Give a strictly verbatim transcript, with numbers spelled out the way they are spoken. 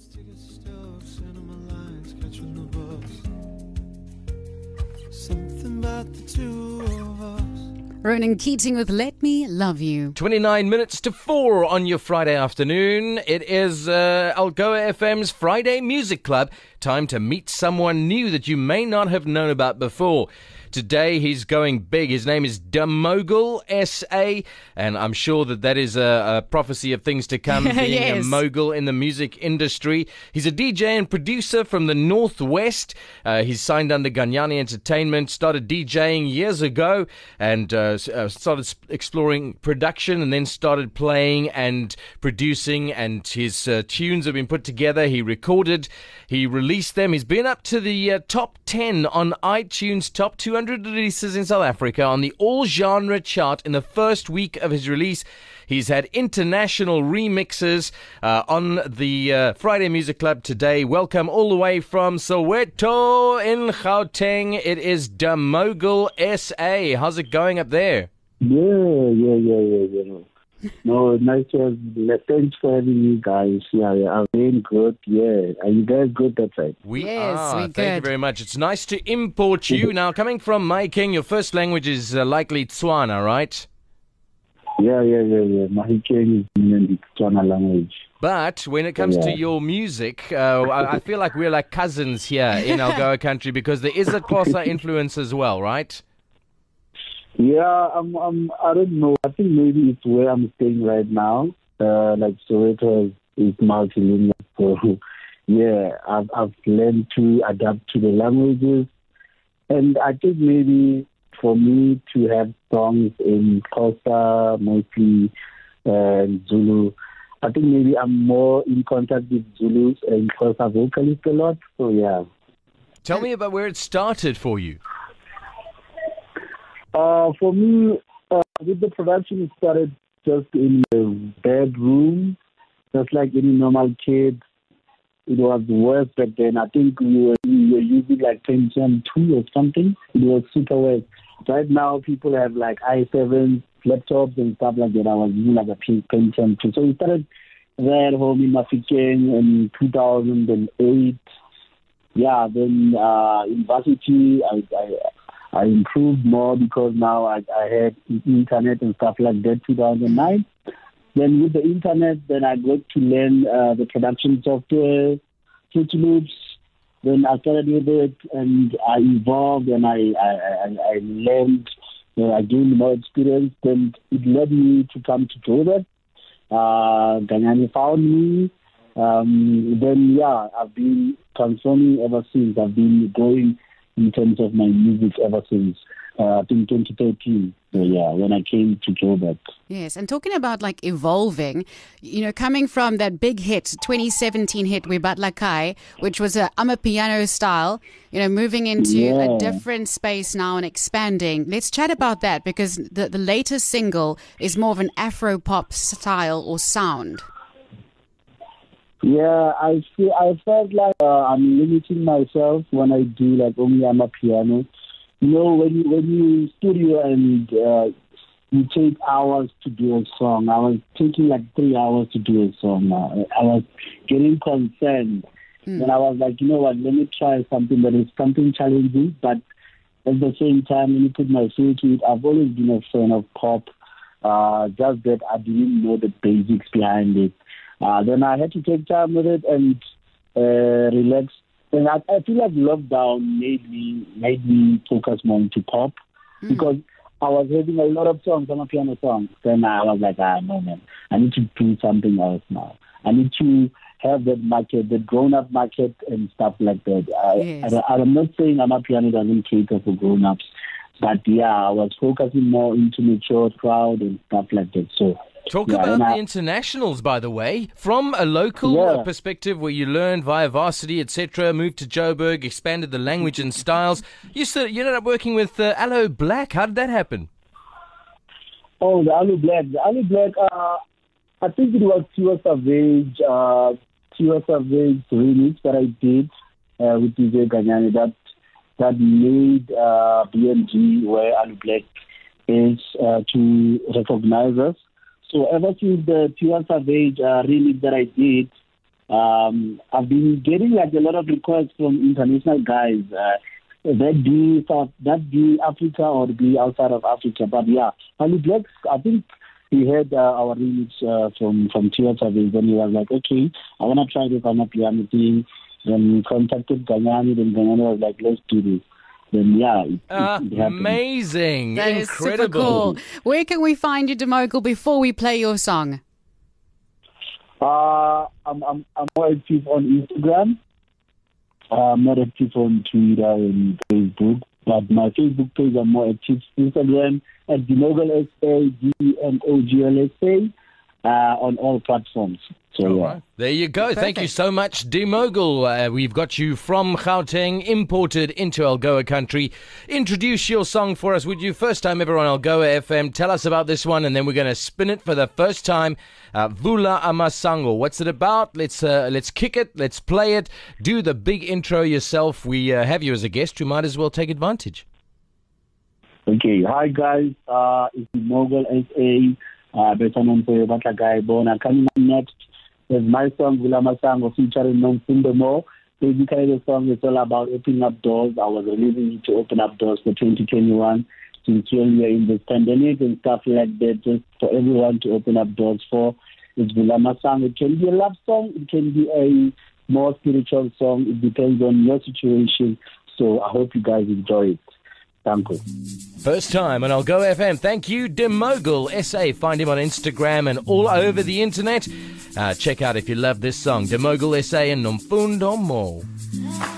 Stick a stove, cinema lines, catching the bus. Something about the two of us. Ronan Keating with Let Me Love You. twenty-nine minutes to four on your Friday afternoon. It is uh, Algoa F M's Friday Music Club. Time to meet someone new that you may not have known about before. Today he's going big. His name is Damogul S A, and I'm sure that that is a, a prophecy of things to come, being Yes. a mogul in the music industry. He's a D J and producer from the Northwest. Uh, he's signed under Ganyani Entertainment, started DJing years ago, and uh, s- uh, started s- exploring production, and then started playing and producing, and his uh, tunes have been put together. He recorded, he released them. He's been up to the uh, top ten on iTunes, top two hundred releases in South Africa on the all genre chart in the first week of his release. He's had international remixes uh, on the uh, Friday Music Club today. Welcome all the way from Soweto in Gauteng. It is Damogul S A. How's it going up there? Yeah, yeah, yeah, yeah, yeah. No, nice to have you. Thanks for having me, guys. Yeah, yeah, I'm doing good. Yeah, are you guys good that side? We Yes, are. we're Thank you good. very much. It's nice to import you. Now, coming from Mahikeng, your first language is uh, likely Tswana, right? Yeah, yeah, yeah, yeah. Mahikeng is in the Tswana language. But when it comes to Yeah. your music, uh, I, I feel like we're like cousins here in Algoa country because there is a Xhosa influence as well, right? Yeah, I'm, I'm, I don't know. I think maybe it's where I'm staying right now. Uh, like Soweto is, is multilingual, so yeah, I've, I've learned to adapt to the languages, and I think maybe for me to have songs in Xhosa, mostly uh, Zulu, I think maybe I'm more in contact with Zulus and Xhosa vocalists a lot. So yeah. Tell me about where it started for you. Uh, for me, uh, with the production, it started just in the bedroom, just like any normal kid. It was worse back then. I think we were, we were using like Pentium two or something. It was super worse. Right now, people have like i seven laptops and stuff like that. I was using like a P- Pentium two. So we started there at home in Mahikeng in two thousand eight. Yeah, then uh, university, I, I I improved more because now I, I had internet and stuff like that, two thousand nine. Then with the internet, then I got to learn uh, the production software, Fruity Loops. Then I started with it and I evolved and I, I, I, I learned, uh, I gained more experience. Then it led me to come to Joburg. Uh, Ganyani found me. Um, then, yeah, I've been transforming ever since. I've been growing in terms of my music ever since, uh, I think twenty thirteen. So, yeah, when I came to Joburg. Yes, and talking about like evolving, you know, coming from that big hit, twenty seventeen hit, We But Lakai, which was a Amapiano style, you know, moving into Yeah. a different space now and expanding. Let's chat about that because the, the latest single is more of an Afro pop style or sound. Yeah, I feel I felt like uh, I'm limiting myself when I do like only I'm a piano. You know, when you when you studio and uh, you take hours to do a song. I was taking like three hours to do a song. Now I was getting concerned, Mm. and I was like, you know what? Let me try something that is something challenging, but at the same time, when you put my feel to it, I've always been a fan of pop. Uh, just that I didn't know the basics behind it. Uh, then I had to take time with it and uh, relax. And I, I feel like lockdown made me made me focus more into pop Mm. because I was having a lot of songs, on a piano songs. Then I was like, ah, no, man, I need to do something else now. I need to have that market, the grown-up market and stuff like that. I, Yes. I, I'm not saying I'm a piano doesn't cater for grown-ups, but yeah, I was focusing more into mature crowd and stuff like that. So. Talk Yeah, about and the I- internationals, by the way. From a local Yeah. uh, perspective where you learned via varsity, et cetera, moved to Joburg, expanded the language and styles. You still, you ended up working with uh, Aloe Black. How did that happen? Oh, the Alu Black. The Alu Black, uh, I think it was Tiwa Savage, uh, Tiwa Savage remix that I did uh, with D J Ganyani that, that made uh, B M G where Alu Black is uh, to recognize us. So ever since the Tiwa Savage uh, remix that I did, Um, I've been getting like a lot of requests from international guys. Uh, that be South, that be Africa or be outside of Africa. But yeah, Honey Blacks, I think he heard uh, our remix uh, from from Theatre, and he was like, okay, I want to try this Amapiano thing. Then we contacted Ganyani, then Ganyani was like, let's do this. Then yeah, it, uh, it, it happened. Amazing, That is super incredible. cool. Where can we find you, Demogul, before we play your song? Uh, I'm, I'm, I'm more active on Instagram. Uh, I'm not active on Twitter and Facebook. But my Facebook page, I'm more active. Instagram at Demogul S A, D E M O G L S A, uh, on all platforms. So, All yeah. right. There you go. Perfect. Thank you so much, Demogul. Uh, we've got you from Gauteng, imported into Algoa country. Introduce your song for us, would you? First time ever on Algoa F M. Tell us about this one, and then we're going to spin it for the first time. Uh, Vula Amasango. What's it about? Let's uh, let's kick it. Let's play it. Do the big intro yourself. We uh, have you as a guest. You might as well take advantage. Okay. Hi, guys. Uh, it's Demogul S A. Uh, better known for Batla Guy Bona. Coming up next is my song, Vula Masango, featuring Nomfundo Mo. Basically, the song is all about opening up doors. I was releasing it to open up doors for twenty twenty-one, since when we are in this pandemic and stuff like that, just for everyone to open up doors for. It's Vula Masango. It can be a love song. It can be a more spiritual song. It depends on your situation. So I hope you guys enjoy it. Thank you. First time on Algoa F M. Thank you, Demogul S A. Find him on Instagram and all over the internet. Uh, check out if you love this song, Demogul S A and Nomfundo Mo.